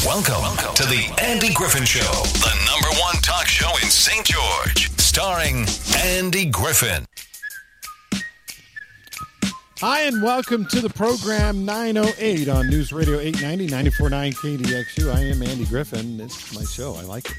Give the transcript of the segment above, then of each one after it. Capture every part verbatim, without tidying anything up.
Welcome, Welcome to the Andy Griffin Show, the number one talk show in Saint George, starring Andy Griffin. Hi, and welcome to the program nine oh eight on News Radio eight ninety, ninety-four point nine K D X U. I am Andy Griffin. It's my show. I like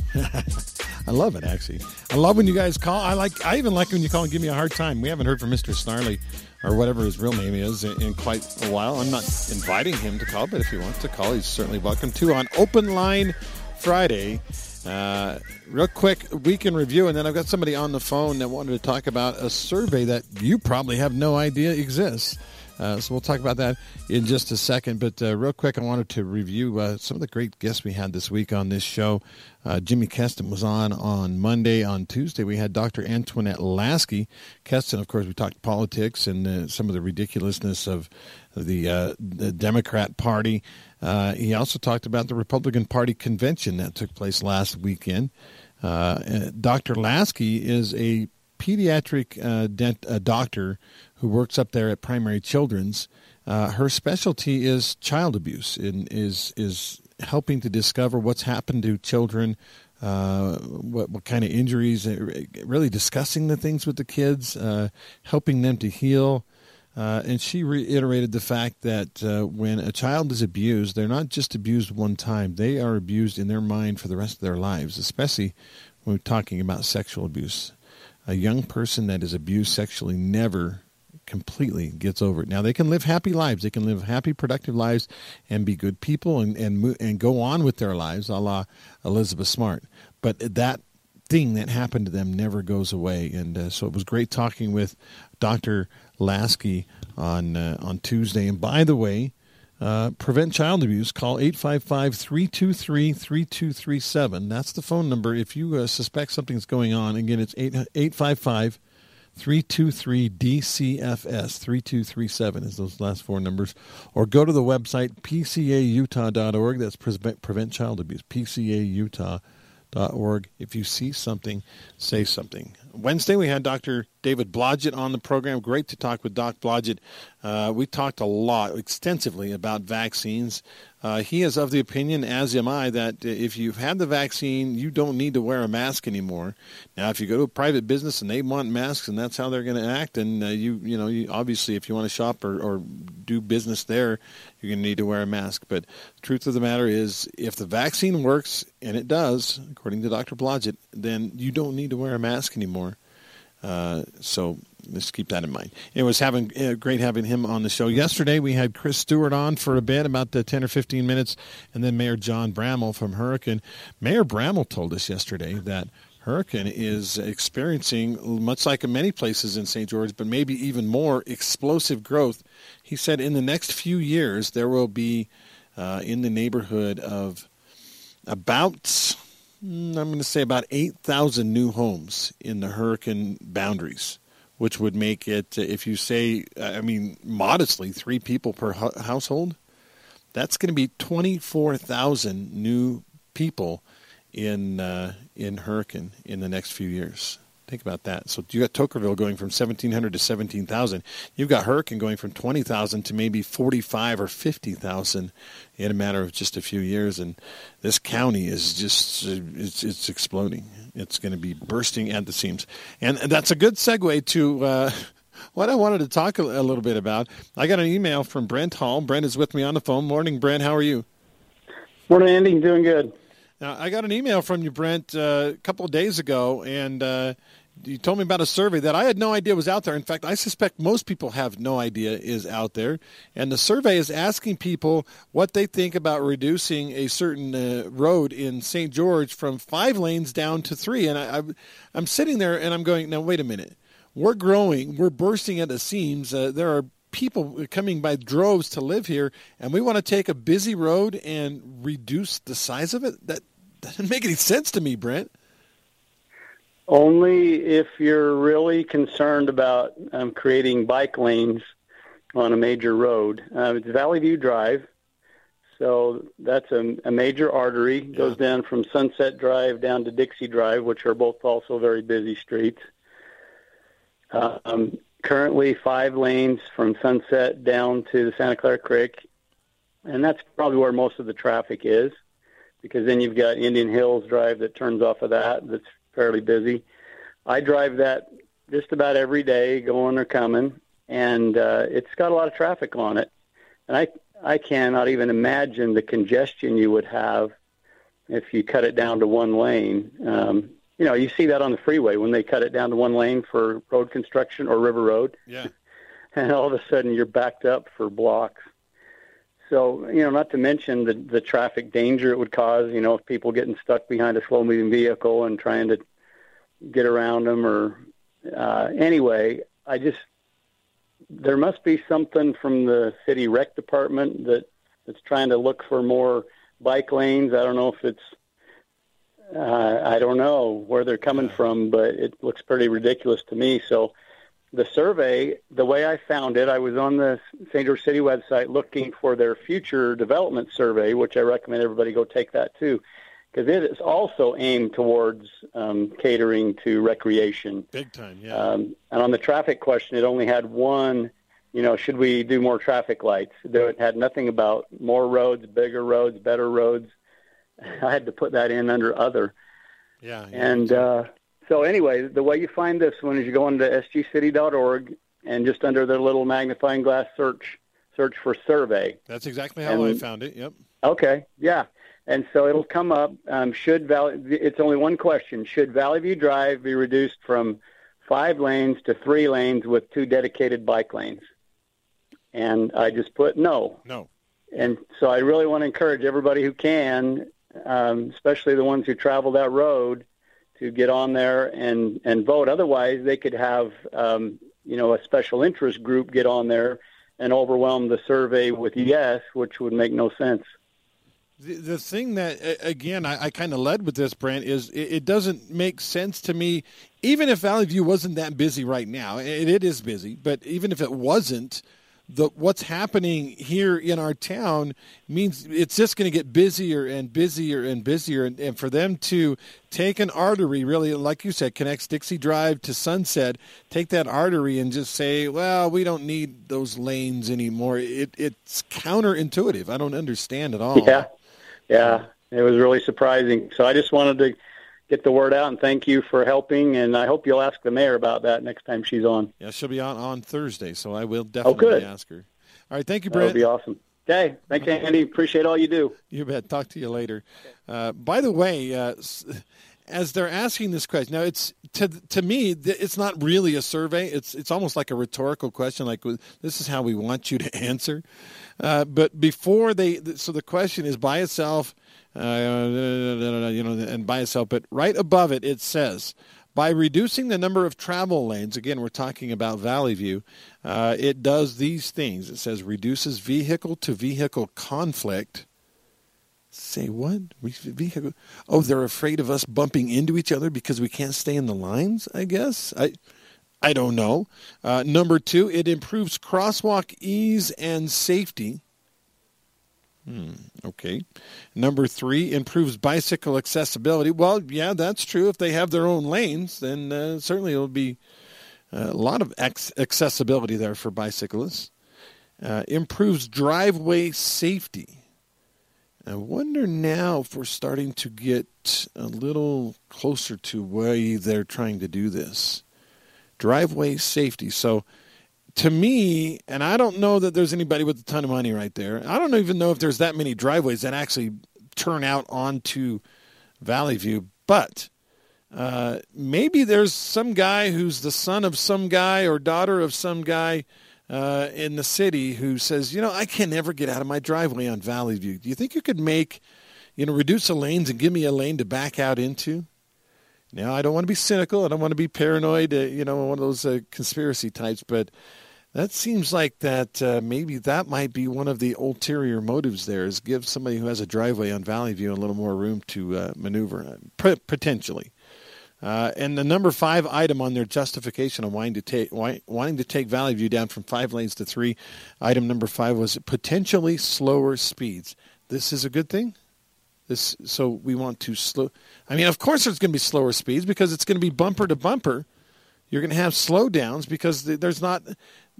it. I love it, actually. I love when you guys call. I like. I even like when you call and give me a hard time. We haven't heard from Mister Snarley, or whatever his real name is, in, in quite a while. I'm not inviting him to call, but if he wants to call, he's certainly welcome to on Open Line Friday. Uh, real quick, week in review, and then I've got somebody on the phone that wanted to talk about a survey that you probably have no idea exists. Uh, so we'll talk about that in just a second. But uh, real quick, I wanted to review uh, some of the great guests we had this week on this show. Uh, Jimmy Keston was on on Monday. On Tuesday, we had Doctor Antoinette Lasky. Keston, of course, we talked politics and uh, some of the ridiculousness of the, uh, the Democrat Party. Uh, he also talked about the Republican Party convention that took place last weekend. Uh, Doctor Lasky is a pediatric uh, dent, uh, doctor who works up there at Primary Children's. Uh, her specialty is child abuse and is is helping to discover what's happened to children, uh, what what kind of injuries, really discussing the things with the kids, uh, helping them to heal. Uh, and she reiterated the fact that uh, when a child is abused, they're not just abused one time. They are abused in their mind for the rest of their lives, especially when we're talking about sexual abuse. A young person that is abused sexually never completely gets over it. Now, they can live happy lives. They can live happy, productive lives and be good people and and, and go on with their lives, a la Elizabeth Smart. But that thing that happened to them never goes away. And uh, so it was great talking with Doctor Lasky on, uh, on Tuesday. And by the way, Uh, prevent child abuse. Call eight five five, three two three, three two three seven. That's the phone number if you uh, suspect something's going on. Again, it's eight five five, three two three, D C F S. three two three seven is those last four numbers. Or go to the website, P C A Utah dot org. That's Prevent, Prevent Child Abuse, P C A Utah dot org. If you see something, say something. Wednesday, we had Doctor David Blodgett on the program. Great to talk with Doc Blodgett. Uh, we talked a lot, extensively, about vaccines. Uh, he is of the opinion, as am I, that if you've had the vaccine, you don't need to wear a mask anymore. Now, if you go to a private business and they want masks and that's how they're going to act, and uh, you, you know, you, obviously, if you want to shop or, or do business there, you're going to need to wear a mask. But the truth of the matter is, if the vaccine works, and it does, according to Doctor Blodgett, then you don't need to wear a mask anymore. Uh, so let's keep that in mind. It was having uh, great having him on the show. Yesterday we had Chris Stewart on for a bit, about uh, ten or fifteen minutes, and then Mayor John Bramall from Hurricane. Mayor Bramall told us yesterday that Hurricane is experiencing, much like in many places in Saint George, but maybe even more, explosive growth. He said in the next few years there will be uh, in the neighborhood of about... I'm going to say about eight thousand new homes in the Hurricane boundaries, which would make it, if you say, I mean, modestly, three people per hu- household, that's going to be twenty-four thousand new people in uh, in Hurricane in the next few years. Think about that. So you got Tokerville going from seventeen hundred to seventeen thousand. You've got Hurricane going from twenty thousand to maybe forty-five or fifty thousand in a matter of just a few years. And this county is just, it's, it's exploding. It's going to be bursting at the seams. And that's a good segue to uh, what I wanted to talk a, a little bit about. I got an email from Brent Hall. Brent is with me on the phone. Morning, Brent. How are you? Morning, Andy. Doing good. Now, I got an email from you, Brent, uh, a couple of days ago, and uh, you told me about a survey that I had no idea was out there. In fact, I suspect most people have no idea is out there. And the survey is asking people what they think about reducing a certain uh, road in Saint George from five lanes down to three. And I, I, I'm sitting there and I'm going, now, wait a minute. We're growing. We're bursting at the seams. Uh, there are people coming by droves to live here, and we want to take a busy road and reduce the size of it? That doesn't make any sense to me, Brent. Only if you're really concerned about um, creating bike lanes on a major road. Uh, it's Valley View Drive, so that's a, a major artery. It goes yeah. down from Sunset Drive down to Dixie Drive, which are both also very busy streets. Uh, um, currently five lanes from Sunset down to the Santa Clara Creek, and that's probably where most of the traffic is, because then you've got Indian Hills Drive that turns off of that. That's fairly busy. I drive that just about every day, going or coming, and uh, it's got a lot of traffic on it. And I I cannot even imagine the congestion you would have if you cut it down to one lane. Um, you know, you see that on the freeway when they cut it down to one lane for road construction or River Road. Yeah. And all of a sudden you're backed up for blocks. So, you know, not to mention the, the traffic danger it would cause, you know, if people getting stuck behind a slow-moving vehicle and trying to get around them or uh, anyway, I just, there must be something from the city rec department that that's trying to look for more bike lanes. I don't know if it's, uh, I don't know where they're coming yeah. from, but it looks pretty ridiculous to me. So the survey, the way I found it, I was on the Saint George City website looking for their future development survey, which I recommend everybody go take that too, because it is also aimed towards um, catering to recreation. Big time, yeah. Um, and on the traffic question, it only had one, you know, should we do more traffic lights? It had nothing about more roads, bigger roads, better roads. I had to put that in under other. Yeah. yeah and uh, so anyway, the way you find this one is you go into s g city dot org and just under their little magnifying glass search, search for survey. That's exactly how and, I found it, yep. Okay, yeah. And so it'll come up, um, should Valley, it's only one question, should Valley View Drive be reduced from five lanes to three lanes with two dedicated bike lanes? And I just put no. No. And so I really want to encourage everybody who can, um, especially the ones who travel that road, to get on there and, and vote. Otherwise, they could have, um, you know, a special interest group get on there and overwhelm the survey with yes, which would make no sense. The, the thing that, again, I, I kind of led with this, Brent, is it, it doesn't make sense to me, even if Valley View wasn't that busy right now, it, it is busy, but even if it wasn't, the what's happening here in our town means it's just going to get busier and busier and busier. And, and for them to take an artery, really, like you said, connects Dixie Drive to Sunset, take that artery and just say, well, we don't need those lanes anymore. It, it's counterintuitive. I don't understand at all. Yeah, yeah, it was really surprising. So I just wanted to get the word out and thank you for helping, and I hope you'll ask the mayor about that next time she's on. Yeah, she'll be on on Thursday, so I will definitely oh, good. ask her. All right, thank you, That Brent. would be awesome. Okay, thanks, Andy. Appreciate all you do. You bet. Talk to you later. Uh, by the way, uh, as they're asking this question, now it's to to me, it's not really a survey. It's it's almost like a rhetorical question, like this is how we want you to answer. Uh, but before they, so the question is by itself. Uh, you know, and by itself, but right above it, it says, by reducing the number of travel lanes, again, we're talking about Valley View, uh, it does these things. It says reduces vehicle-to-vehicle conflict. Say what? Vehicle? Oh, they're afraid of us bumping into each other because we can't stay in the lines, I guess? I I don't know. Uh, number two, it improves crosswalk ease and safety. Hmm, okay. Number three, improves bicycle accessibility. Well, yeah, that's true. If they have their own lanes, then uh, certainly it'll be a lot of ex- accessibility there for bicyclists. Uh, improves driveway safety. I wonder now if we're starting to get a little closer to where they're trying to do this. Driveway safety. So, to me, and I don't know that there's anybody with a ton of money right there. I don't even know if there's that many driveways that actually turn out onto Valley View. But uh, maybe there's some guy who's the son of some guy or daughter of some guy uh, in the city who says, you know, I can never get out of my driveway on Valley View. Do you think you could make, you know, reduce the lanes and give me a lane to back out into? Now, I don't want to be cynical. I don't want to be paranoid, uh, you know, one of those uh, conspiracy types, but that seems like that uh, maybe that might be one of the ulterior motives there, is give somebody who has a driveway on Valley View a little more room to uh, maneuver, uh, potentially. Uh, and the number five item on their justification of wanting to take wanting to take Valley View down from five lanes to three, item number five was potentially slower speeds. This is a good thing? This, so we want to slow. I mean, of course there's going to be slower speeds because it's going to be bumper to bumper. You're going to have slowdowns because there's not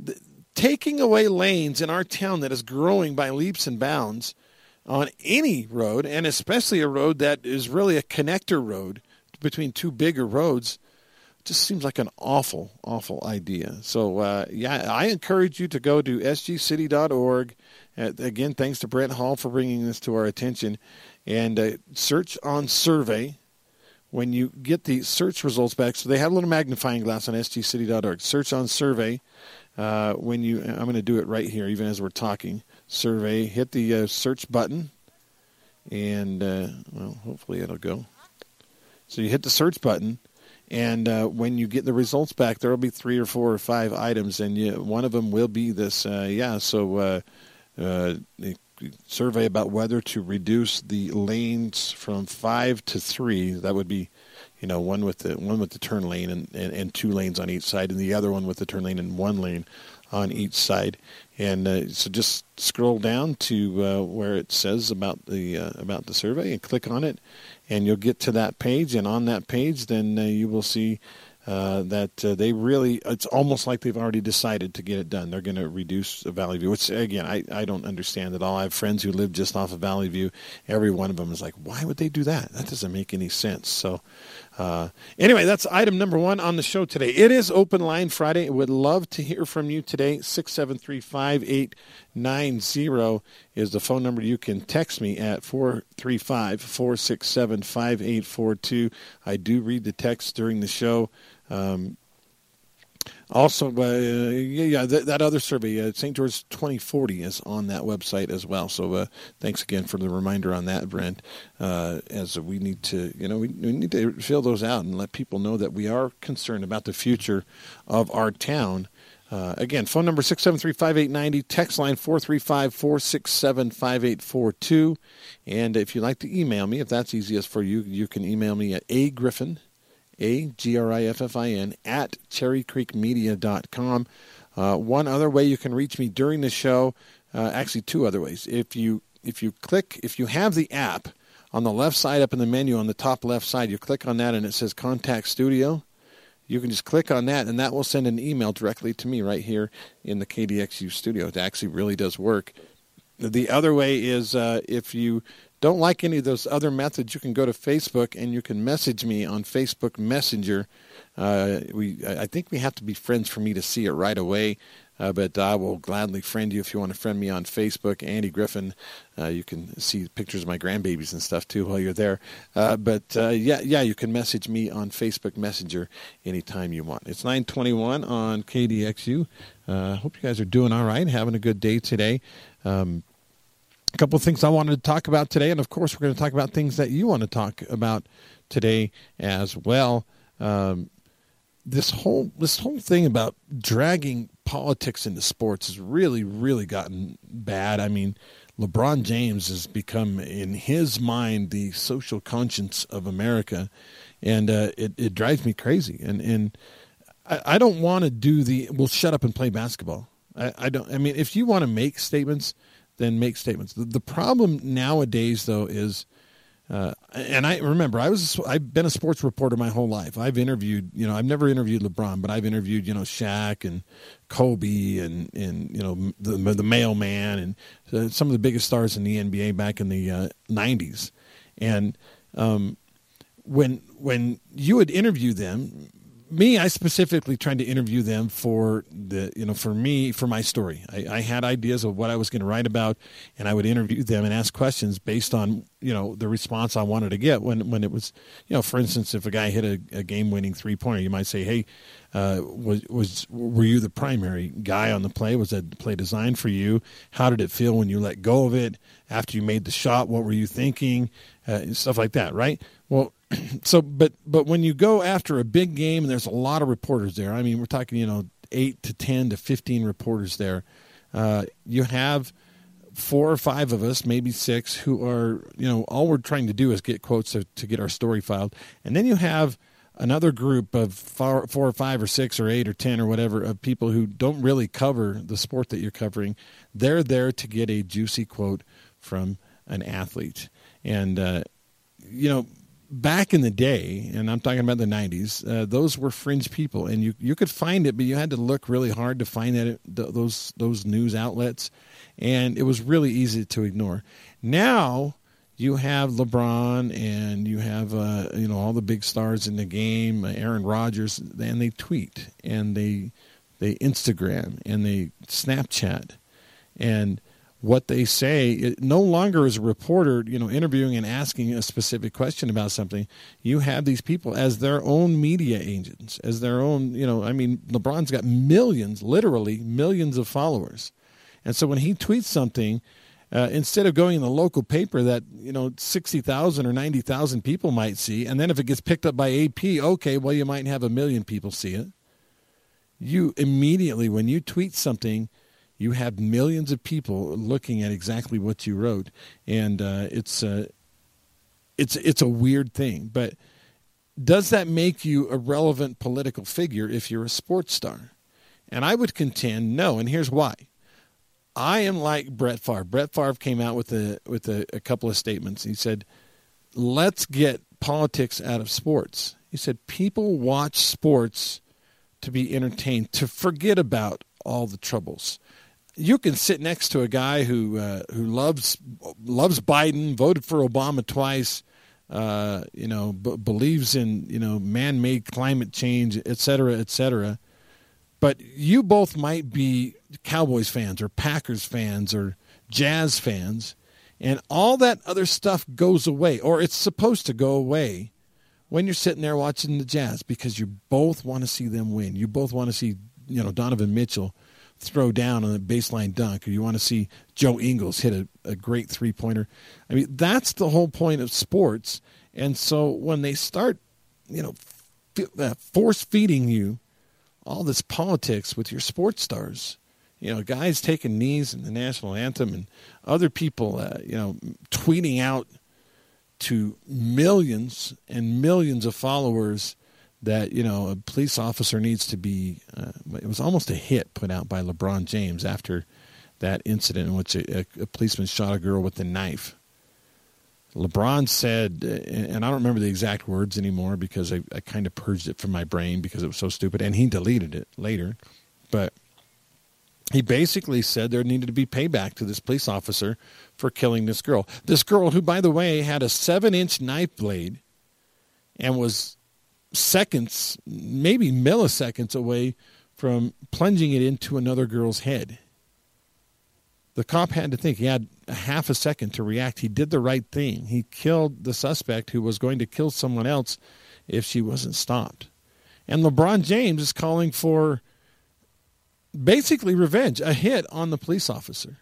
taking away lanes in our town that is growing by leaps and bounds on any road, and especially a road that is really a connector road between two bigger roads, just seems like an awful, awful idea. So, uh, yeah, I encourage you to go to s g city dot org. Uh, again, thanks to Brent Hall for bringing this to our attention. And uh, search on survey. When you get the search results back, so they have a little magnifying glass on s g city dot org. Search on survey. Uh, when you, I'm going to do it right here, even as we're talking. Survey, hit the uh, search button, and, uh, well, hopefully it'll go. So you hit the search button, and uh, when you get the results back, there will be three or four or five items, and you, one of them will be this, uh, yeah, so uh, uh, the survey about whether to reduce the lanes from five to three. That would be, you know, one with the one with the turn lane and, and, and two lanes on each side, and the other one with the turn lane and one lane on each side. And uh, so just scroll down to uh, where it says about the uh, about the survey and click on it, and you'll get to that page. And on that page, then uh, you will see uh, that uh, they really, it's almost like they've already decided to get it done. They're going to reduce Valley View, which, again, I, I don't understand at all. I have friends who live just off of Valley View. Every one of them is like, why would they do that? That doesn't make any sense. So uh, anyway, that's item number one on the show today. It is Open Line Friday. Would love to hear from you today. six seven three, five eight nine zero is the phone number. You can text me at four three five, four six seven, five eight four two. I do read the text during the show. Um, also, uh, yeah, yeah that, that other survey, uh, Saint George twenty forty, is on that website as well. So uh, thanks again for the reminder on that, Brent. Uh, as we need to, you know, we, we need to fill those out and let people know that we are concerned about the future of our town. Uh, again, phone number six seven three, five eight nine zero, text line four three five, four six seven, five eight four two. And if you'd like to email me, if that's easiest for you, you can email me at agriffin, A G R I F F I N, at cherry creek media dot com. Uh, one other way you can reach me during the show, uh, actually two other ways. If you if you click, if you have the app on the left side up in the menu on the top left side, you click on that and it says Contact Studio. You can just click on that, and that will send an email directly to me right here in the K D X U studio. It actually really does work. The other way is uh, if you don't like any of those other methods, you can go to Facebook and you can message me on Facebook Messenger. Uh, we, I think we have to be friends for me to see it right away, uh, but I will gladly friend you if you want to friend me on Facebook. Andy Griffin. Uh, you can see pictures of my grandbabies and stuff too while you're there. Uh, but uh, yeah, yeah, you can message me on Facebook Messenger anytime you want. It's nine twenty-one on K D X U. I uh, hope you guys are doing all right, having a good day today. Um, a couple of things I wanted to talk about today, and of course we're going to talk about things that you want to talk about today as well. Um, this whole this whole thing about dragging politics into sports has really, really gotten bad. I mean, LeBron James has become, in his mind, the social conscience of America, and uh, it, it drives me crazy. And and I, I don't want to do the, well, shut up and play basketball. I, I don't. I mean, if you want to make statements, then make statements. The, the problem nowadays, though, is, uh, and I remember I was I've been a sports reporter my whole life. I've interviewed, you know, I've never interviewed LeBron, but I've interviewed, you know, Shaq and Kobe and and you know the the mailman and uh, some of the biggest stars in the N B A back in the uh, nineties. And um, when when you would interview them, me, I specifically tried to interview them for the, you know, for me, for my story. I, I had ideas of what I was going to write about, and I would interview them and ask questions based on, you know, the response I wanted to get. When when it was, you know, for instance, if a guy hit a, a game-winning three-pointer, you might say, "Hey, uh, was was were you the primary guy on the play? Was that play designed for you? How did it feel when you let go of it? After you made the shot, what were you thinking?" Uh, stuff like that, right? Well. So, but but when you go after a big game, and there's a lot of reporters there. I mean, we're talking, you know, eight to ten to fifteen reporters there. Uh, you have four or five of us, maybe six, who are, you know, all we're trying to do is get quotes to, to get our story filed. And then you have another group of four, four or five or six or eight or ten or whatever of people who don't really cover the sport that you're covering. They're there to get a juicy quote from an athlete. And, uh, you know, back in the day, and I'm talking about the nineties, uh, those were fringe people, and you you could find it, but you had to look really hard to find that it, th- those those news outlets, and it was really easy to ignore. Now you have LeBron, and you have uh, you know all the big stars in the game, uh, Aaron Rodgers, and they tweet, and they they Instagram, and they Snapchat, and what they say, it no longer is a reporter, you know, interviewing and asking a specific question about something. You have these people as their own media agents, as their own, you know, I mean, LeBron's got millions, literally millions of followers. And so when he tweets something, uh, instead of going in the local paper that, you know, sixty thousand or ninety thousand people might see, and then if it gets picked up by A P, okay, well, you might have a million people see it. You immediately, when you tweet something, you have millions of people looking at exactly what you wrote, and uh, it's uh, it's it's a weird thing. But does that make you a relevant political figure if you're a sports star? And I would contend no, and here's why. I am like Brett Favre. Brett Favre came out with a with a, a couple of statements. He said, "Let's get politics out of sports." He said, "People watch sports to be entertained, to forget about all the troubles." You can sit next to a guy who uh, who loves loves Biden, voted for Obama twice, uh, you know, b- believes in you know man-made climate change, et cetera, et cetera. But you both might be Cowboys fans or Packers fans or Jazz fans, and all that other stuff goes away, or it's supposed to go away when you're sitting there watching the Jazz because you both want to see them win. You both want to see you know Donovan Mitchell throw down on a baseline dunk, or you want to see Joe Ingles hit a, a great three-pointer. I mean, that's the whole point of sports. And so when they start, you know, f- uh, force-feeding you all this politics with your sports stars, you know, guys taking knees in the national anthem and other people, uh, you know, tweeting out to millions and millions of followers that, you know, a police officer needs to be, uh, it was almost a hit put out by LeBron James after that incident in which a, a policeman shot a girl with a knife. LeBron said, and I don't remember the exact words anymore because I, I kind of purged it from my brain because it was so stupid, and he deleted it later, but he basically said there needed to be payback to this police officer for killing this girl. This girl who, by the way, had a seven-inch knife blade and was seconds, maybe milliseconds away from plunging it into another girl's head. The cop had to think. He had a half a second to react. He did the right thing. He killed the suspect who was going to kill someone else if she wasn't stopped. And LeBron James is calling for basically revenge, a hit on the police officer.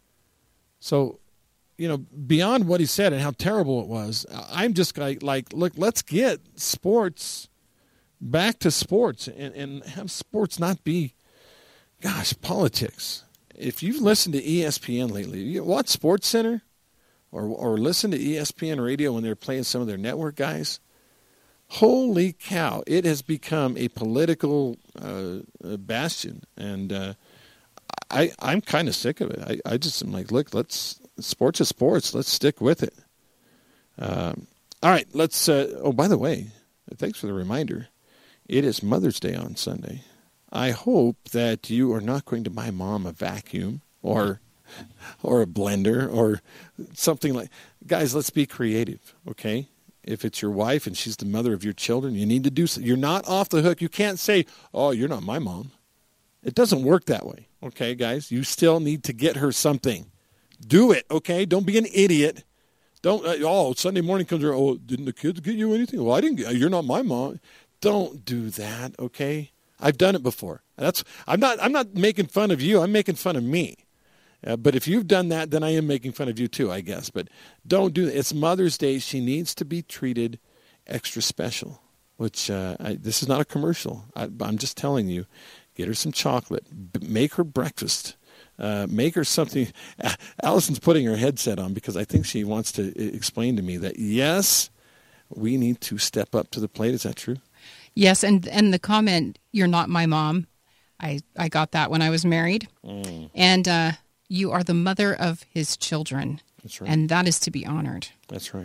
So, you know, beyond what he said and how terrible it was, I'm just like, like look, let's get sports back to sports and, and have sports not be, gosh, politics. If you've listened to E S P N lately, you watch SportsCenter or or listen to E S P N radio when they're playing some of their network guys, holy cow, it has become a political uh, bastion. And uh, I, I'm kind of sick of it. I, I just am like, look, let's, sports is sports. Let's stick with it. Um, all right, let's, uh, oh, by the way, thanks for the reminder. It is Mother's Day on Sunday. I hope that you are not going to buy Mom a vacuum or or a blender or something like. Guys, let's be creative, okay? If it's your wife and she's the mother of your children, you need to do so. You're not off the hook. You can't say, "Oh, you're not my mom." It doesn't work that way, okay, guys? You still need to get her something. Do it, okay? Don't be an idiot. Don't. Uh, oh, Sunday morning comes around. Oh, didn't the kids get you anything? Well, I didn't. Get, you're not my mom. Don't do that, okay? I've done it before. That's I'm not I'm not making fun of you. I'm making fun of me. Uh, but if you've done that, then I am making fun of you too, I guess. But don't do that. It's Mother's Day. She needs to be treated extra special, which uh, I, this is not a commercial. I, I'm just telling you, get her some chocolate. B- make her breakfast. Uh, make her something. Uh, Allison's putting her headset on because I think she wants to I- explain to me that, yes, we need to step up to the plate. Is that true? Yes, and and the comment, "You're not my mom," I, I got that when I was married. Mm. And uh, you are the mother of his children. That's right. And that is to be honored. That's right.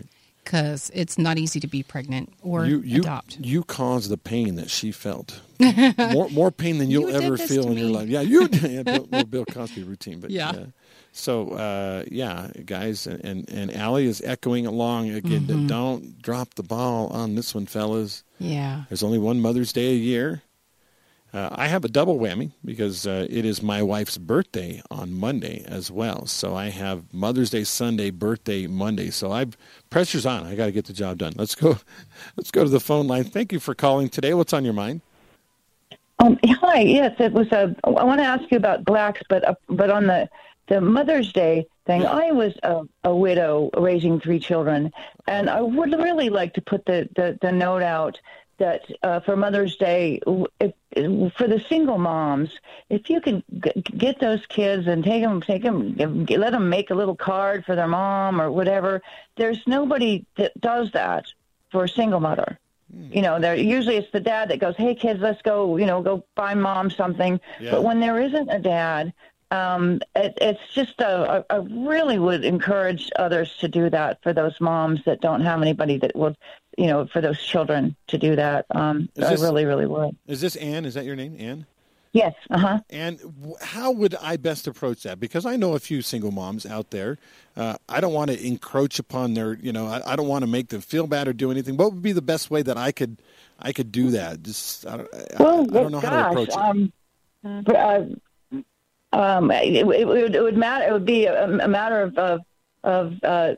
because it's not easy to be pregnant or you, you, adopt. You caused the pain that she felt. more more pain than you'll You ever did this feel to in your me. life. Yeah, you did. Yeah, Bill, little Bill Cosby routine. But Yeah. yeah. So, uh, yeah, guys, and, and Allie is echoing along again. Mm-hmm. Don't drop the ball on this one, fellas. Yeah. There's only one Mother's Day a year. Uh, I have a double whammy because uh, it is my wife's birthday on Monday as well. So I have Mother's Day Sunday, birthday Monday. So I've pressure's on. I got to get the job done. Let's go. Let's go to the phone line. Thank you for calling today. What's on your mind? Um, hi. Yes, it was a. I want to ask you about blacks, but uh, but on the the Mother's Day thing, I was a, a widow raising three children, and I would really like to put the the, the note out that uh, for Mother's Day, if, for the single moms, if you can g- get those kids and take them, take them, give, let them make a little card for their mom or whatever. There's nobody that does that for a single mother. You know, there usually it's the dad that goes, "Hey kids, let's go, you know, go buy mom something." Yeah. But when there isn't a dad, um, it, it's just a, a, I really would encourage others to do that for those moms that don't have anybody that will, you know, for those children to do that. Um, Is I this- really, really would. Is this Ann? Is that your name, Ann? Yes. Uh huh. And w- how would I best approach that? Because I know a few single moms out there. Uh, I don't want to encroach upon their, you know, I, I don't want to make them feel bad or do anything. What would be the best way that I could, I could do that? Just, I, don't- I, Well, I don't know gosh, how to approach it. um, uh, um, it, it, would, it would matter. It would be a, a matter of of, of uh,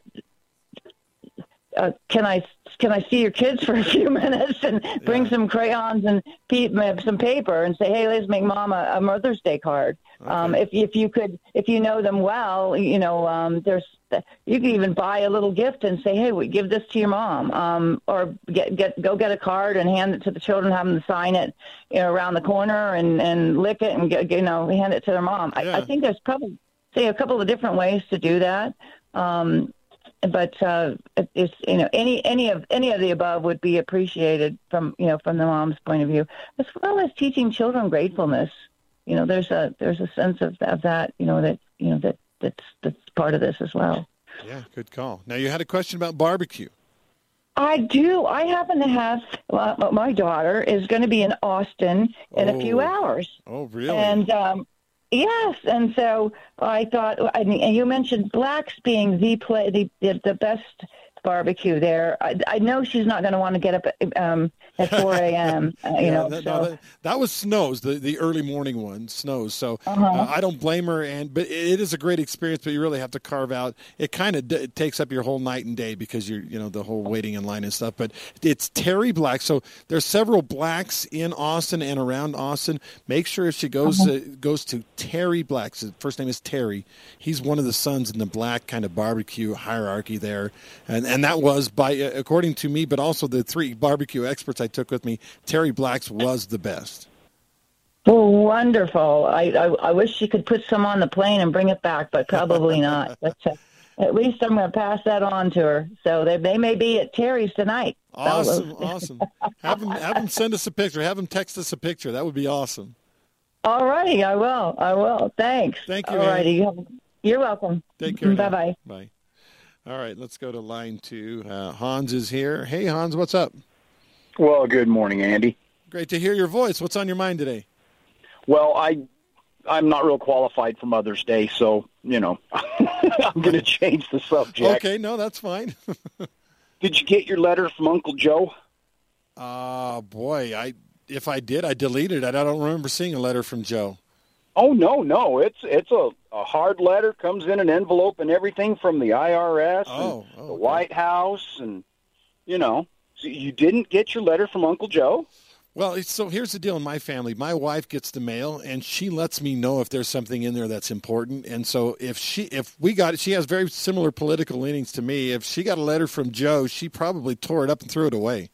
uh, can I can I see your kids for a few minutes and bring Yeah. some crayons and pe- some paper and say, hey, let's make Mom a, a Mother's Day card. Um, Okay. if if you could, if you know them well, you know, um, there's you can even buy a little gift and say, hey, we give this to your mom, um, or get get go get a card and hand it to the children, have them sign it, you know, around the corner and and lick it and get, you know, hand it to their mom. Yeah. I, I think there's probably say a couple of different ways to do that. Um, but uh, it- it's you know any any of any of the above would be appreciated from you know from the mom's point of view, as well as teaching children gratefulness. You know, there's a there's a sense of, of that you know that you know that that's that's part of this as well. Yeah, good call. Now, you had a question about barbecue. I do. I happen to have well, my daughter is going to be in Austin in a few Oh. hours. Oh, really? And um, yes, and so I thought, I mean, and you mentioned blacks being the play, the the, the best barbecue there. I, I know she's not going to want to get up at, um, at four a.m. Uh, you Yeah, know, that, so no, that, that was Snows, the, the early morning one, Snows. So Uh-huh. uh, I don't blame her, and but it is a great experience. But you really have to carve out. It kind of d- it takes up your whole night and day because you're you know the whole waiting in line and stuff. But it's Terry Black. So there's several blacks in Austin and around Austin. Make sure if she goes Uh-huh. uh, goes to Terry Black. His first name is Terry. He's one of the sons in the black kind of barbecue hierarchy there, and and that was by uh, according to me, but also the three barbecue experts I took with me. Terry Black's was the best. oh, wonderful. I, I I wish she could put some on the plane and bring it back, but probably not. But uh, at least I'm going to pass that on to her. So they they may be at Terry's tonight. Awesome, fellows. awesome. Have him, have him send us a picture. Have him text us a picture. That would be awesome. All righty, I will. I will. Thanks. Thank you, All Ann. righty. You're welcome. Take care. now. Bye-bye. Bye. All right, let's go to line two. Uh, Hans is here. Hey, Hans, what's up? Well, good morning, Andy. Great to hear your voice. What's on your mind today? Well, I, I'm not real qualified for Mother's Day, so, you know, I'm going to change the subject. Okay, no, that's fine. Did you get your letter from Uncle Joe? Uh, boy, I if I did, I deleted it. I don't remember seeing a letter from Joe. Oh, no, no. It's it's a, a hard letter, comes in an envelope and everything from the I R S Oh, and oh, the okay. White House, and, you know. So you didn't get your letter from Uncle Joe? Well, it's, so here's the deal in my family. My wife gets the mail, and she lets me know if there's something in there that's important. And so if she, if we got it, she has very similar political leanings to me. If she got a letter from Joe, she probably tore it up and threw it away.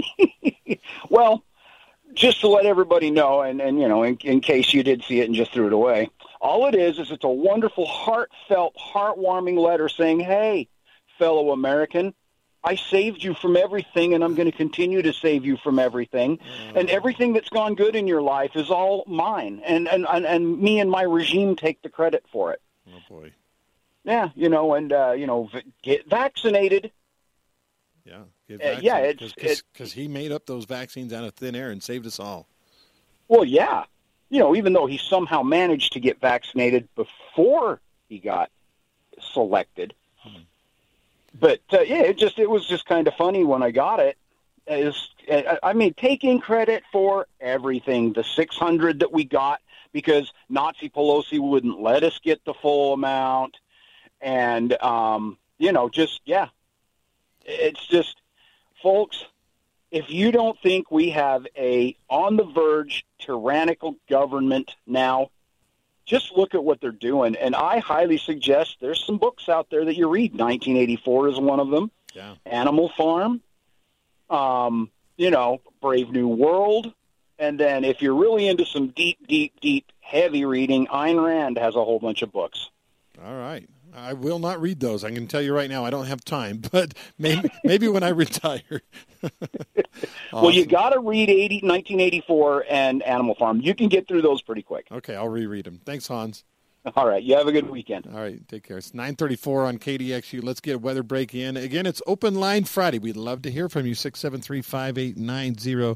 Well, just to let everybody know, and, and you know, in, in case you did see it and just threw it away, all it is is it's a wonderful, heartfelt, heartwarming letter saying, hey, fellow American, I saved you from everything, and I'm going to continue to save you from everything. And everything that's gone good in your life is all mine, and, and, and, and me and my regime take the credit for it. Oh, boy. Yeah, you know, and, uh, you know, v- get vaccinated. Yeah, get Uh, yeah, it's because he made up those vaccines out of thin air and saved us all. Well, yeah, you know, even though he somehow managed to get vaccinated before he got selected, hmm. but uh, yeah, it just it was just kind of funny when I got it. Is I mean, taking credit for everything, the six hundred that we got because Nazi Pelosi wouldn't let us get the full amount, and um, you know, just yeah. It's just, folks, if you don't think we have a on-the-verge tyrannical government now, just look at what they're doing. And I highly suggest there's some books out there that you read. nineteen eighty-four is one of them. Yeah. Animal Farm, um, you know, Brave New World. And then if you're really into some deep, deep, deep, heavy reading, Ayn Rand has a whole bunch of books. All right. I will not read those. I can tell you right now I don't have time, but maybe maybe when I retire. Awesome. Well, you got to read eighty, nineteen eighty-four and Animal Farm. You can get through those pretty quick. Okay, I'll reread them. Thanks, Hans. All right, you have a good weekend. All right, take care. It's nine thirty-four on K D X U. Let's get a weather break in. Again, it's Open Line Friday. We'd love to hear from you, six seven three, five eight nine zero.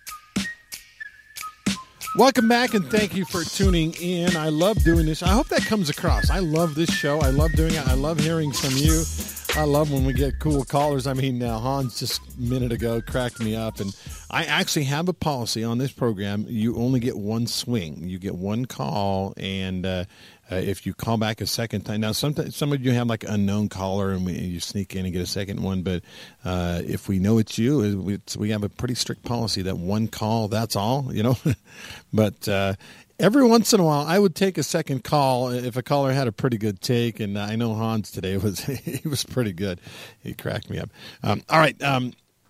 Welcome back, and thank you for tuning in. I love doing this. I hope that comes across. I love this show. I love doing it. I love hearing from you. I love when we get cool callers. I mean, uh, Hans just a minute ago cracked me up, and I actually have a policy on this program. You only get one swing. You get one call, and uh, uh, if you call back a second time. Now, sometimes some of you have like unknown caller, and we, you sneak in and get a second one, but uh, if we know it's you, it's, we have a pretty strict policy that one call, that's all, you know. But uh, every once in a while, I would take a second call if a caller had a pretty good take, and I know Hans today was he was pretty good. He cracked me up. Um, all right. Um,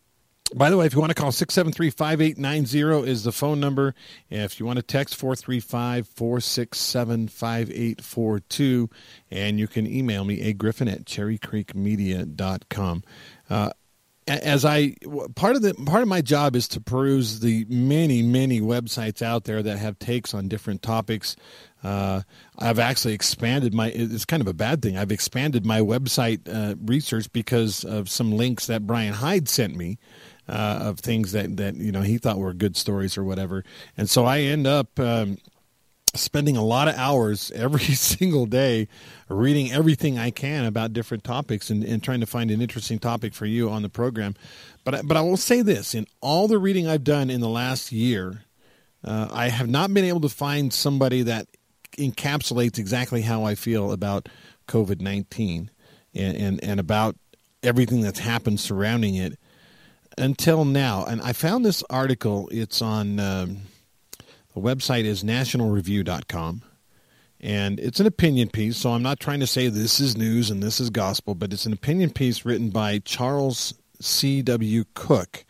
by the way, if you want to call, six seven three, five eight nine zero is the phone number. If you want to text, four three five, four six seven, five eight four two, and you can email me, agriffin at cherry creek media dot com. Uh, As I part of the part of my job is to peruse the many many websites out there that have takes on different topics. Uh, I've actually expanded my. It's kind of a bad thing. I've expanded my website uh, research because of some links that Brian Hyde sent me uh, of things that that you know he thought were good stories or whatever. And so I end up Um, spending a lot of hours every single day reading everything I can about different topics and, and trying to find an interesting topic for you on the program. But, but I will say this, in all the reading I've done in the last year, uh, I have not been able to find somebody that encapsulates exactly how I feel about COVID nineteen and, and, and about everything that's happened surrounding it until now. And I found this article. It's on... Um, The website is national review dot com, and it's an opinion piece, so I'm not trying to say this is news and this is gospel, but it's an opinion piece written by Charles C W. Cook,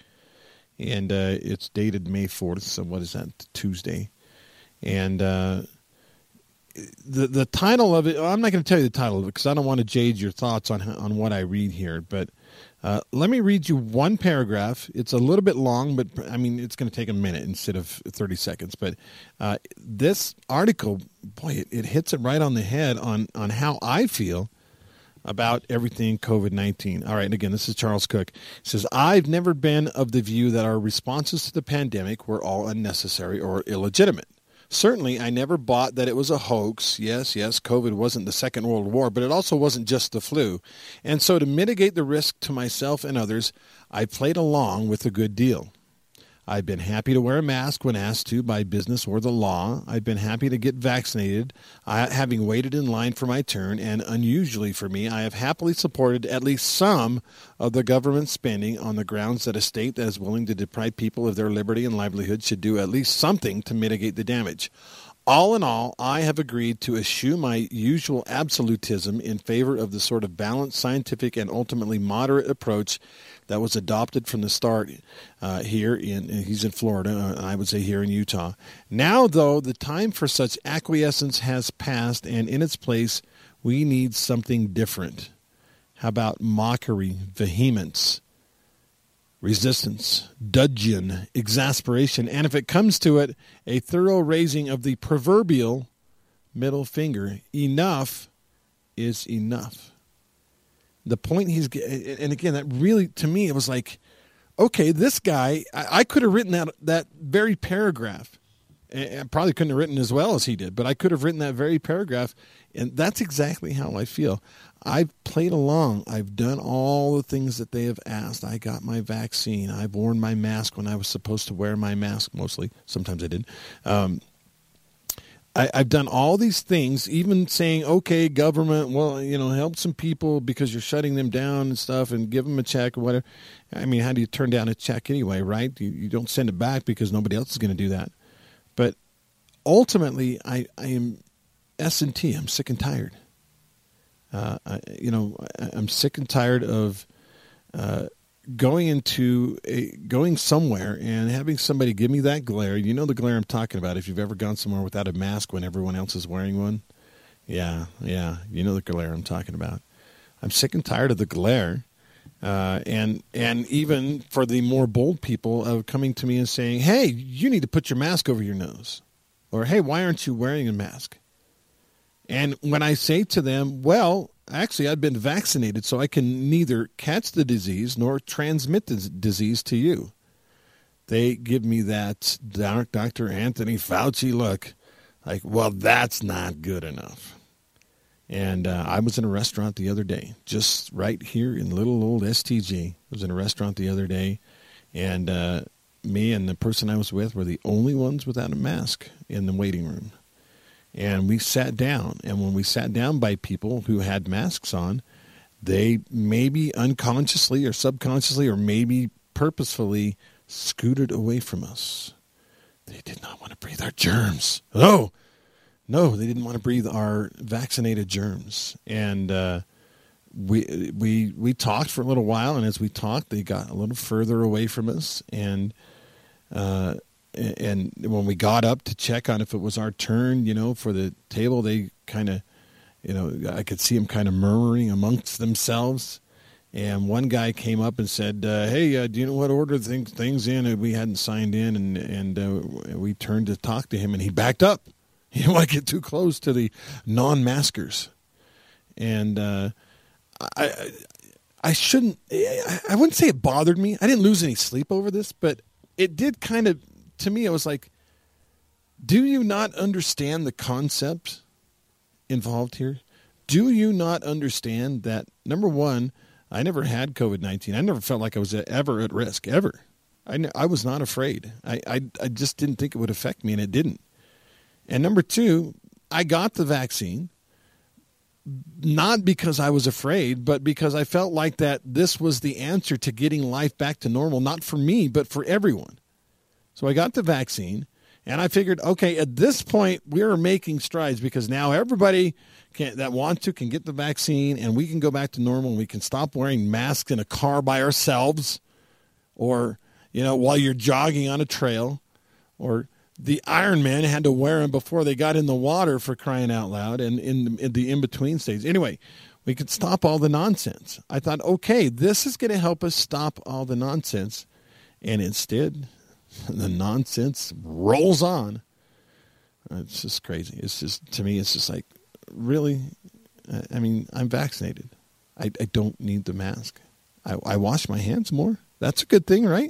and uh, it's dated May fourth, so what is that, Tuesday? And uh, the the title of it, I'm not going to tell you the title of it because I don't want to jade your thoughts on, on what I read here, but Uh, let me read you one paragraph. It's a little bit long, but I mean, it's going to take a minute instead of thirty seconds. But uh, this article, boy, it, it hits it right on the head on, on how I feel about everything COVID nineteen. All right, and again, this is Charles Cook. He says, I've never been of the view that our responses to the pandemic were all unnecessary or illegitimate. Certainly, I never bought that it was a hoax. Yes, yes, COVID wasn't the Second World War, but it also wasn't just the flu. And so to mitigate the risk to myself and others, I played along with a good deal. I've been happy to wear a mask when asked to by business or the law. I've been happy to get vaccinated, I, having waited in line for my turn, and unusually for me, I have happily supported at least some of the government spending on the grounds that a state that is willing to deprive people of their liberty and livelihood should do at least something to mitigate the damage. All in all, I have agreed to eschew my usual absolutism in favor of the sort of balanced, scientific, and ultimately moderate approach that was adopted from the start uh, here in, he's in Florida, uh, I would say here in Utah. Now, though, the time for such acquiescence has passed, and in its place, we need something different. How about mockery, vehemence, resistance, dudgeon, exasperation, and if it comes to it, a thorough raising of the proverbial middle finger. Enough is enough. the point he's, and again, that really, to me, it was like, okay, this guy, I, I could have written that that very paragraph. I probably couldn't have written as well as he did, but I could have written that very paragraph, and that's exactly how I feel. I've played along. I've done all the things that they have asked. I got my vaccine. I've worn my mask when I was supposed to wear my mask, mostly. Sometimes I did. Um, I, I've done all these things, even saying, okay, government, well, you know, help some people because you're shutting them down and stuff, and give them a check or whatever. I mean, how do you turn down a check anyway, right? You, you don't send it back because nobody else is going to do that. But ultimately, I, I am S and T. I'm sick and tired. Uh, I, you know, I, I'm sick and tired of uh, going into a, going somewhere and having somebody give me that glare. You know the glare I'm talking about. If you've ever gone somewhere without a mask when everyone else is wearing one, yeah, yeah, you know the glare I'm talking about. I'm sick and tired of the glare. Uh, and and even for the more bold people of coming to me and saying, hey, you need to put your mask over your nose. Or, hey, why aren't you wearing a mask? And when I say to them, well, actually, I've been vaccinated, so I can neither catch the disease nor transmit the disease to you. They give me that Doctor Anthony Fauci look. Like, well, that's not good enough. And uh, I was in a restaurant the other day, just right here in little old S T G. I was in a restaurant the other day, and uh, me and the person I was with were the only ones without a mask in the waiting room. And we sat down, and when we sat down by people who had masks on, they maybe unconsciously or subconsciously or maybe purposefully scooted away from us. They did not want to breathe our germs. Oh! No, they didn't want to breathe our vaccinated germs. And uh, we we we talked for a little while, and as we talked, they got a little further away from us. And uh, and when we got up to check on if it was our turn, you know, for the table, they kind of, you know, I could see them kind of murmuring amongst themselves. And one guy came up and said, uh, hey, uh, do you know what order things, things in? And we hadn't signed in, and, and uh, we turned to talk to him, and he backed up. You don't want to get too close to the non-maskers. And uh, I I shouldn't, I wouldn't say it bothered me. I didn't lose any sleep over this, but it did kind of, to me, I was like, do you not understand the concept involved here? Do you not understand that, number one, I never had COVID nineteen. I never felt like I was ever at risk, ever. I, I was not afraid. I, I, I just didn't think it would affect me, and it didn't. And number two, I got the vaccine, not because I was afraid, but because I felt like that this was the answer to getting life back to normal, not for me, but for everyone. So I got the vaccine, and I figured, okay, at this point, we're making strides because now everybody can, that wants to can get the vaccine, and we can go back to normal, and we can stop wearing masks in a car by ourselves or, you know, while you're jogging on a trail, or the Ironman had to wear them before they got in the water, for crying out loud, and in, in the in-between stage. Anyway, we could stop all the nonsense. I thought, okay, this is going to help us stop all the nonsense. And instead, the nonsense rolls on. It's just crazy. It's just, to me, it's just like, really? I mean, I'm vaccinated. I, I don't need the mask. I, I wash my hands more. That's a good thing, right?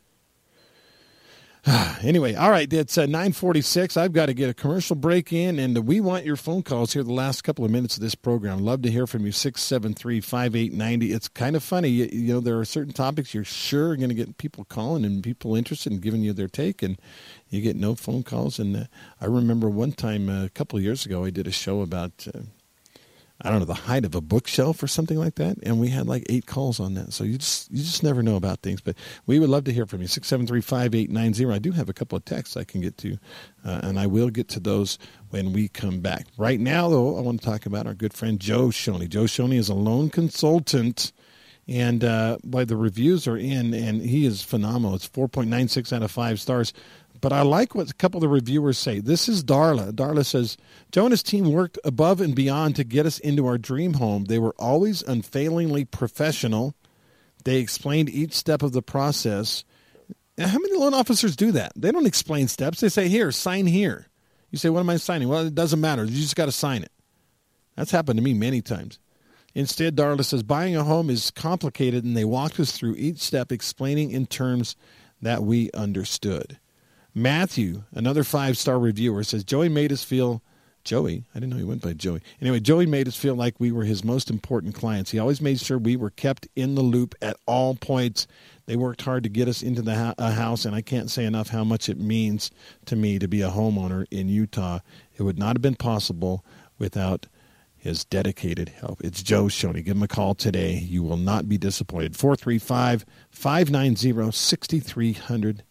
Anyway, all right, it's uh, nine forty-six. I've got to get a commercial break in, and we want your phone calls here the last couple of minutes of this program. Love to hear from you, six seven three, five eight nine zero. It's kind of funny. You, you know, there are certain topics you're sure are going to get people calling and people interested in giving you their take, and you get no phone calls. And uh, I remember one time uh, a couple of years ago, I did a show about, uh, I don't know, the height of a bookshelf or something like that, and we had like eight calls on that. So you just you just never know about things. But we would love to hear from you, six seven three, five eight nine zero. I do have a couple of texts I can get to, uh, and I will get to those when we come back. Right now, though, I want to talk about our good friend Joe Shoney. Joe Shoney is a loan consultant, and uh, by the reviews are in, and he is phenomenal. It's four point nine six out of five stars. But I like what a couple of the reviewers say. This is Darla. Darla says, Joe and his team worked above and beyond to get us into our dream home. They were always unfailingly professional. They explained each step of the process. Now, how many loan officers do that? They don't explain steps. They say, here, sign here. You say, what am I signing? Well, it doesn't matter. You just got to sign it. That's happened to me many times. Instead, Darla says, buying a home is complicated, and they walked us through each step, explaining in terms that we understood. Matthew, another five-star reviewer, says, Joey made us feel, Joey, I didn't know he went by Joey. Anyway, Joey made us feel like we were his most important clients. He always made sure we were kept in the loop at all points. They worked hard to get us into the ho- a house, and I can't say enough how much it means to me to be a homeowner in Utah. It would not have been possible without his dedicated help. It's Joe Shoney. Give him a call today. You will not be disappointed. four three five, five nine zero, six three zero zero.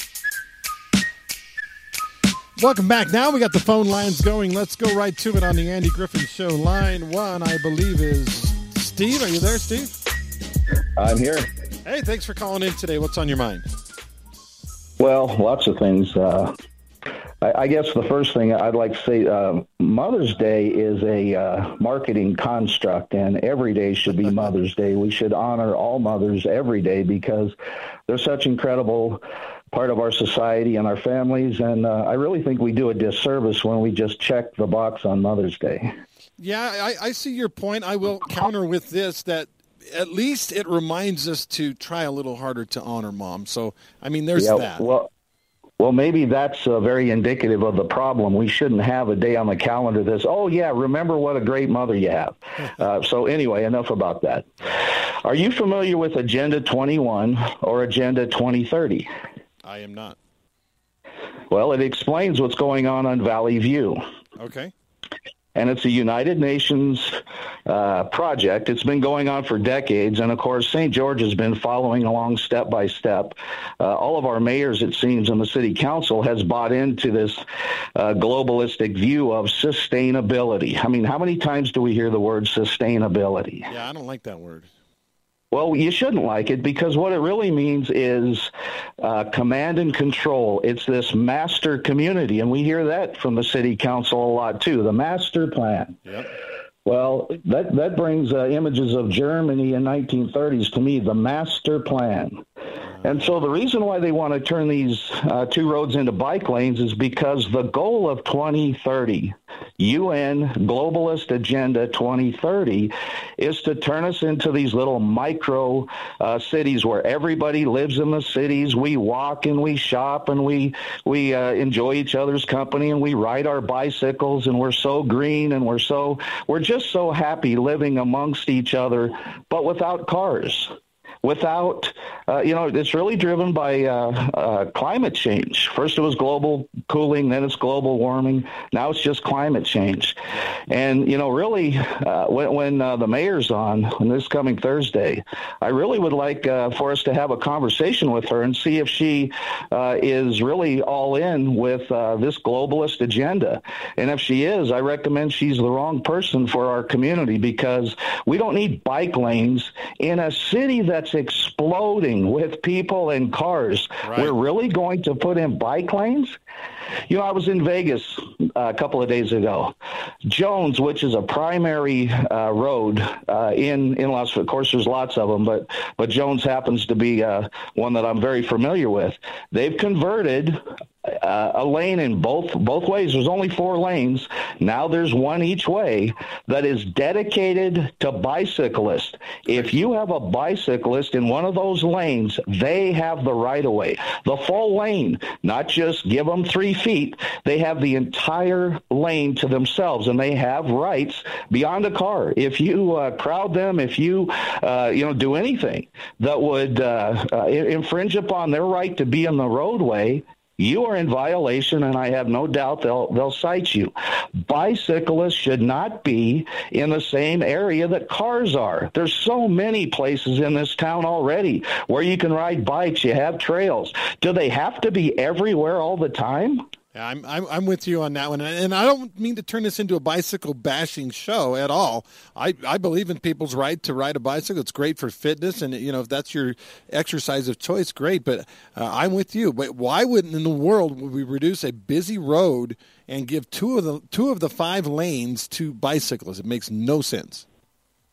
Welcome back. Now we got the phone lines going. Let's go right to it on the Andy Griffin Show. Line one, I believe, is Steve. Are you there, Steve? I'm here. Hey, thanks for calling in today. What's on your mind? Well, lots of things. Uh, I, I guess the first thing I'd like to say, uh, Mother's Day is a uh, marketing construct, and every day should be Mother's Day. We should honor all mothers every day because they're such incredible part of our society and our families, and uh, I really think we do a disservice when we just check the box on Mother's Day. Yeah, I, I see your point. I will counter with this, that at least it reminds us to try a little harder to honor Mom. So, I mean, there's yeah, that. Well, well, maybe that's uh, very indicative of the problem. We shouldn't have a day on the calendar that's, oh, yeah, remember what a great mother you have. uh, so anyway, enough about that. Are you familiar with Agenda twenty-one or Agenda twenty thirty? I am not. Well, it explains what's going on on Valley View. Okay. And it's a United Nations uh, project. It's been going on for decades. And, of course, Saint George has been following along step by step. Uh, all of our mayors, it seems, and the city council has bought into this uh, globalistic view of sustainability. I mean, how many times do we hear the word sustainability? Yeah, I don't like that word. Well, you shouldn't like it because what it really means is uh, command and control. It's this master community, and we hear that from the city council a lot, too, the master plan. Yep. Well, that, that brings uh, images of Germany in nineteen thirties to me, the master plan. And so the reason why they want to turn these uh, two roads into bike lanes is because the goal of twenty thirty, U N Globalist Agenda twenty thirty, is to turn us into these little micro uh, cities where everybody lives in the cities. We walk and we shop and we, we uh, enjoy each other's company and we ride our bicycles and we're so green and we're so we're just so happy living amongst each other, but without cars. Without, uh, you know, it's really driven by uh, uh, climate change. First it was global cooling, then it's global warming. Now it's just climate change. And, you know, really, uh, when, when uh, the mayor's on, on this coming Thursday, I really would like uh, for us to have a conversation with her and see if she uh, is really all in with uh, this globalist agenda. And if she is, I recommend she's the wrong person for our community because we don't need bike lanes in a city that's exploding with people and cars. Right. We're really going to put in bike lanes? You know, I was in Vegas uh, a couple of days ago. Jones, which is a primary uh, road uh, in, in Las Vegas. Of course, there's lots of them, but, but Jones happens to be uh, one that I'm very familiar with. They've converted uh, a lane in both both ways. There's only four lanes. Now there's one each way that is dedicated to bicyclists. If you have a bicyclist in one of those lanes, they have the right of way. The full lane, not just give them three feet. They have the entire lane to themselves, and they have rights beyond a car. If you uh, crowd them, if you uh, you know do anything that would uh, uh, infringe upon their right to be in the roadway, you are in violation, and I have no doubt they'll they'll cite you. Bicyclists should not be in the same area that cars are. There's so many places in this town already where you can ride bikes. You have trails. Do they have to be everywhere all the time? I'm, I'm I'm with you on that one, and I don't mean to turn this into a bicycle bashing show at all. I, I believe in people's right to ride a bicycle. It's great for fitness, and you know if that's your exercise of choice, great. But uh, I'm with you. But why wouldn't in the world would we reduce a busy road and give two of the two of the five lanes to bicyclists? It makes no sense.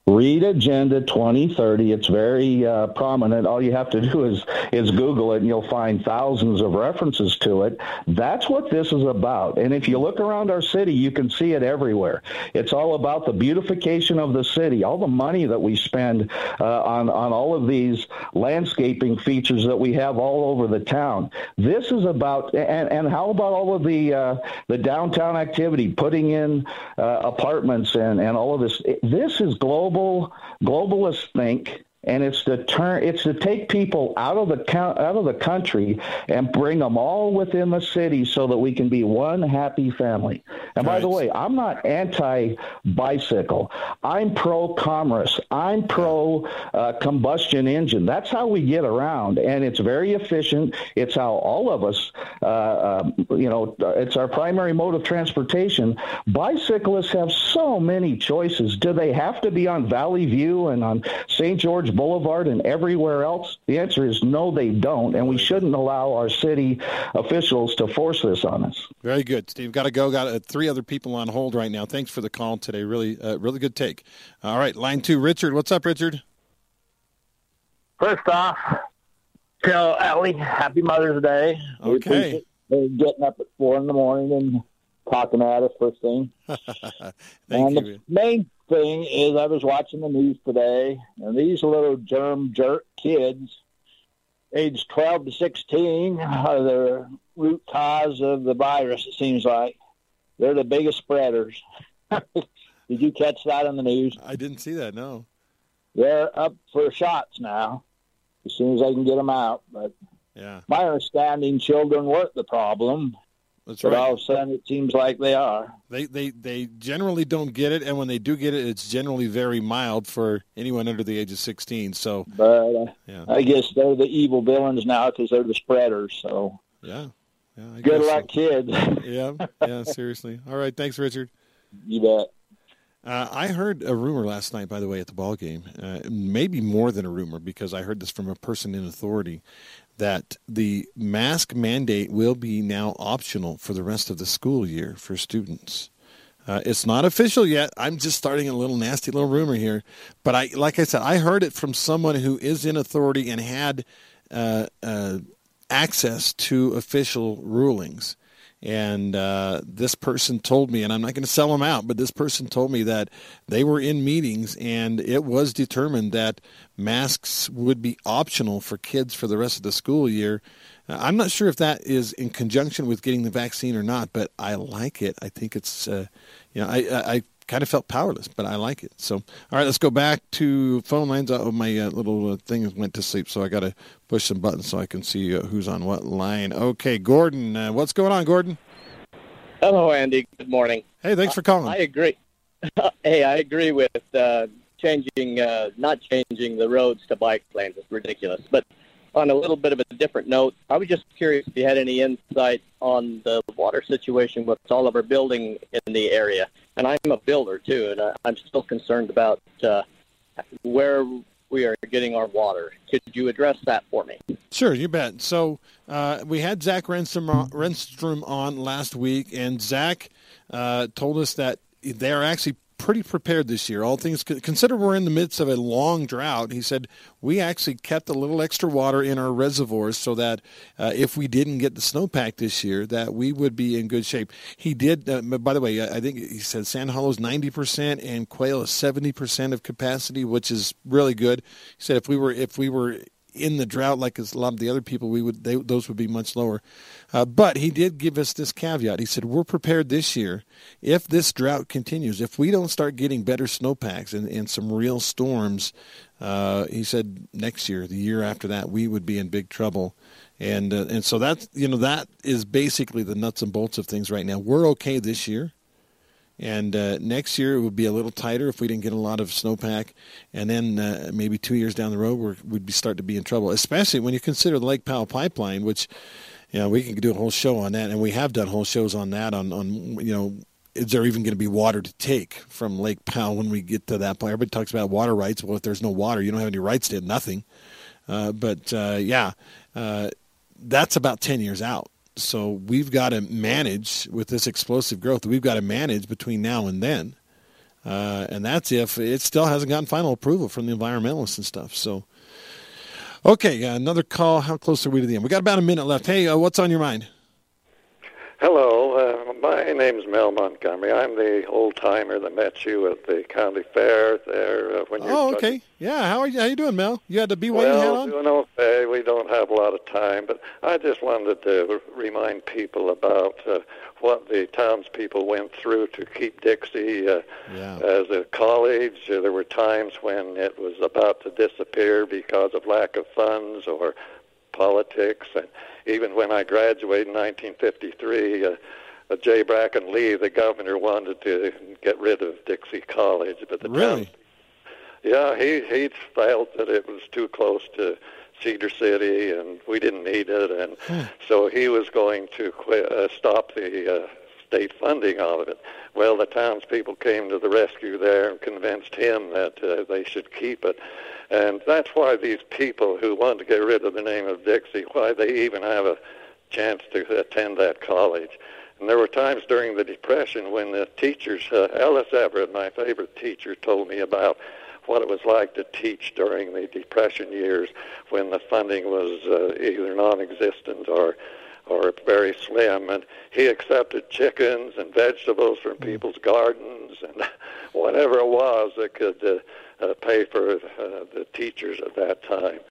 Read Agenda twenty thirty. It's very uh, prominent. All you have to do is is Google it, and you'll find thousands of references to it. That's what this is about. And if you look around our city, you can see it everywhere. It's all about the beautification of the city, all the money that we spend uh, on, on all of these landscaping features that we have all over the town. This is about, and, and how about all of the uh, the downtown activity, putting in uh, apartments and, and all of this. This is global. Globalists think, and it's to turn, it's to take people out of the out of the country and bring them all within the city so that we can be one happy family. And by the way, I'm not anti-bicycle. I'm pro-commerce. I'm pro-combustion uh, engine. That's how we get around, and it's very efficient. It's how all of us, uh, uh, you know, it's our primary mode of transportation. Bicyclists have so many choices. Do they have to be on Valley View and on Saint George Boulevard and everywhere else? The answer is no, they don't, and we shouldn't allow our city officials to force this on us. Very good, Steve. Got to go. Got uh, three other people on hold right now. Thanks for the call today. Really, uh, really good take. All right, line two, Richard. What's up, Richard? First off, tell Allie Happy Mother's Day. We Okay. appreciate getting up at four in the morning and talking at us first thing. Thank and you. the main thing is I was watching the news today, and these little germ jerk kids, aged twelve to sixteen, are the root cause of the virus, it seems like. They're the biggest spreaders. Did you catch that on the news? I didn't see that, no. They're up for shots now, as soon as they can get them out. But Yeah, my understanding, children weren't the problem. that's But right. all of a sudden, it seems like they are. They, they they generally don't get it, and when they do get it, it's generally very mild for anyone under the age of sixteen. So, But uh, yeah, I guess they're the evil villains now because they're the spreaders. So yeah, yeah. I good guess luck, kids. so. Yeah, yeah. Seriously. All right. Thanks, Richard. You bet. Uh, I heard a rumor last night, by the way, at the ball game. Uh, maybe more than a rumor, because I heard this from a person in authority, that the mask mandate will be now optional for the rest of the school year for students. Uh, it's not official yet. I'm just starting a little nasty little rumor here, but I, like I said, I heard it from someone who is in authority and had uh, uh, access to official rulings. And uh, this person told me, and I'm not going to sell them out, but this person told me that they were in meetings and it was determined that masks would be optional for kids for the rest of the school year. Uh, I'm not sure if that is in conjunction with getting the vaccine or not, but I like it. I think it's, uh, you know, I, I, I kind of felt powerless, but I like it. So, all right, let's go back to phone lines. Oh, my uh, little uh, thing went to sleep, so I got to push some buttons so I can see uh, who's on what line. Okay, Gordon, uh, what's going on, Gordon? Hello, Andy. Good morning. Hey, thanks for calling. I agree. Hey, I agree with uh, changing, uh, not changing the roads to bike lanes. It's ridiculous. But on a little bit of a different note, I was just curious if you had any insight on the water situation with all of our building in the area. And I'm a builder, too, and I'm still concerned about uh, where we are getting our water. Could you address that for me? Sure, you bet. So uh, we had Zach Renstrom on, Renstrom on last week, and Zach uh, told us that they are actually pretty prepared this year. All things consider, we're in the midst of a long drought. He said we actually kept a little extra water in our reservoirs so that uh, if we didn't get the snowpack this year, that we would be in good shape. He did, uh, by the way, I think he said Sand Hollow's ninety percent and Quail is seventy percent of capacity, which is really good. He said if we were if we were in the drought like a lot of the other people, we would they, those would be much lower. Uh, but he did give us this caveat. He said, we're prepared this year. If this drought continues, if we don't start getting better snowpacks and, and some real storms, uh, he said next year, the year after that, we would be in big trouble. And uh, and so that's, you know, that is basically the nuts and bolts of things right now. We're okay this year. And uh, next year it would be a little tighter if we didn't get a lot of snowpack. And then uh, maybe two years down the road we're, we'd be start to be in trouble, especially when you consider the Lake Powell Pipeline, which, you know, we can do a whole show on that. And we have done whole shows on that on, on you know, is there even going to be water to take from Lake Powell when we get to that point? Everybody talks about water rights. Well, if there's no water, you don't have any rights to it, nothing. Uh, but, uh, yeah, uh, that's about ten years out. So we've got to manage with this explosive growth. We've got to manage between now and then Uh, and that's if it still hasn't gotten final approval from the environmentalists and stuff. So, okay, uh, another call. How close are we to the end? We got about a minute left. Hey, uh, what's on your mind? Hello, uh, my name's Mel Montgomery. I'm the old-timer that met you at the county fair there. Uh, when you oh, okay. Yeah, how are you, how you doing, Mel? You had the B Y U well, hat on? doing okay. We don't have a lot of time, but I just wanted to remind people about uh, what the townspeople went through to keep Dixie uh, yeah. as a college. Uh, there were times when it was about to disappear because of lack of funds or politics, and even when I graduated in nineteen fifty-three, uh, uh, J. Bracken Lee, the governor, wanted to get rid of Dixie College, but the really, town, yeah, he he felt that it was too close to Cedar City, and we didn't need it, and hmm. so he was going to quit, uh, stop the uh, state funding of it. Well, the townspeople came to the rescue there and convinced him that uh, they should keep it. And that's why these people who want to get rid of the name of Dixie, why they even have a chance to attend that college. And there were times during the Depression when the teachers, uh, Ellis Everett, my favorite teacher, told me about what it was like to teach during the Depression years when the funding was uh, either non-existent or or very slim. And he accepted chickens and vegetables from people's gardens and whatever it was that could uh, uh, pay for uh, the teachers at that time.